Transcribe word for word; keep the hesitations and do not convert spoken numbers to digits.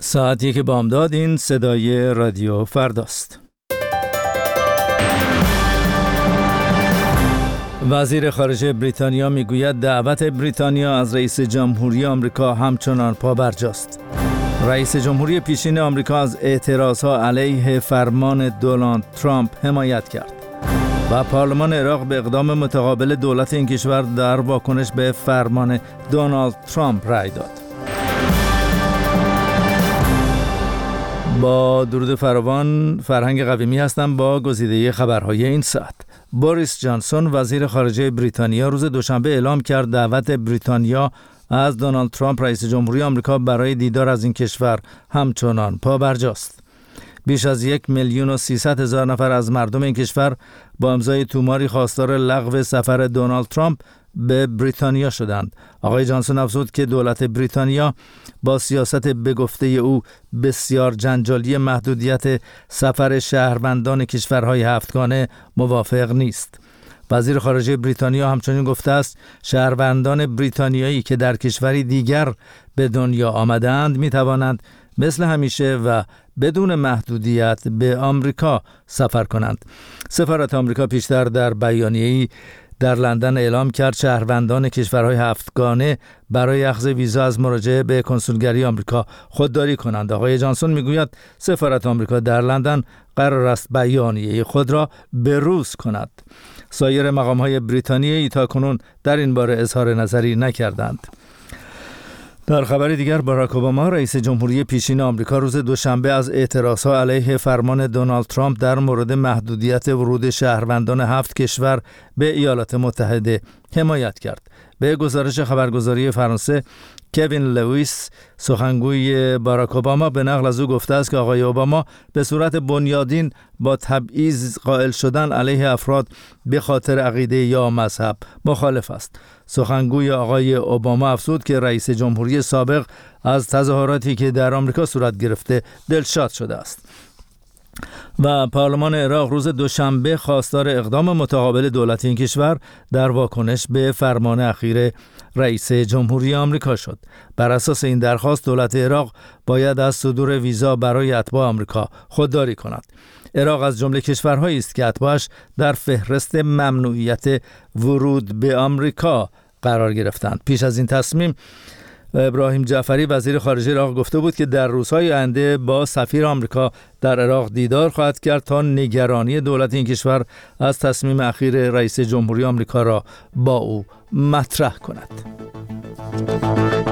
ساعت یک بامداد. این صدای رادیو فرداست. وزیر خارجه بریتانیا میگوید دعوت بریتانیا از رئیس جمهوری آمریکا همچنان پابرجاست. رئیس جمهوری پیشین آمریکا از اعتراضها علیه فرمان دونالد ترامپ حمایت کرد و پارلمان عراق به اقدام متقابل دولت این کشور در واکنش به فرمان دونالد ترامپ رأی داد. با درود فراوان، فرهنگ قویمی هستم با گزیده خبرهای این ساعت. بوریس جانسون وزیر خارجه بریتانیا روز دوشنبه اعلام کرد دعوت بریتانیا از دونالد ترامپ رئیس جمهوری آمریکا برای دیدار از این کشور همچنان پابرجاست. بیش از یک میلیون و سیصد هزار نفر از مردم این کشور با امضای توماری خواستار لغو سفر دونالد ترامپ به بریتانیا شدند. آقای جانسون افزود که دولت بریتانیا با سیاست به گفته او بسیار جنجالی محدودیت سفر شهروندان کشورهای هفتگانه موافق نیست. وزیر خارجه بریتانیا همچنین گفته است شهروندان بریتانیایی که در کشوری دیگر به دنیا آمدند می توانند مثل همیشه و بدون محدودیت به آمریکا سفر کنند. سفارت آمریکا پیشتر در بیانیه‌ای در لندن اعلام کرد شهروندان کشورهای هفتگانه برای اخذ ویزا از مراجعه به کنسولگری آمریکا خودداری کنند. آقای جانسون میگوید سفارت آمریکا در لندن قرار است بیانیه خود را بروز کند. سایر مقام‌های بریتانیایی تاکنون در این باره اظهار نظری نکردند. در خبر دیگر، باراک اوباما رئیس جمهوری پیشین آمریکا روز دوشنبه از اعتراضها علیه فرمان دونالد ترامپ در مورد محدودیت ورود شهروندان هفت کشور به ایالات متحده حمایت کرد. به گزارش خبرگزاری فرانسه، کوین لوئیس سخنگوی باراک اوباما به نقل از او گفته است که آقای اوباما به صورت بنیادین با تبعیض قائل شدن علیه افراد به خاطر عقیده یا مذهب مخالف است. سخنگوی آقای اوباما افزود که رئیس جمهوری سابق از تظاهراتی که در آمریکا صورت گرفته دلشاد شده است. و پارلمان عراق روز دوشنبه خواستار اقدام متقابل دولت این کشور در واکنش به فرمان اخیر رئیس جمهوری آمریکا شد. بر اساس این درخواست دولت عراق باید از صدور ویزا برای اتباع آمریکا خودداری کند. عراق از جمله کشورهایی است که اتباعش در فهرست ممنوعیت ورود به آمریکا قرار گرفتند. پیش از این تصمیم، ابراهیم جعفری وزیر خارجه عراق گفته بود که در روزهای آینده با سفیر آمریکا در عراق دیدار خواهد کرد تا نگرانی دولت این کشور از تصمیم اخیر رئیس جمهوری آمریکا را با او مطرح کند.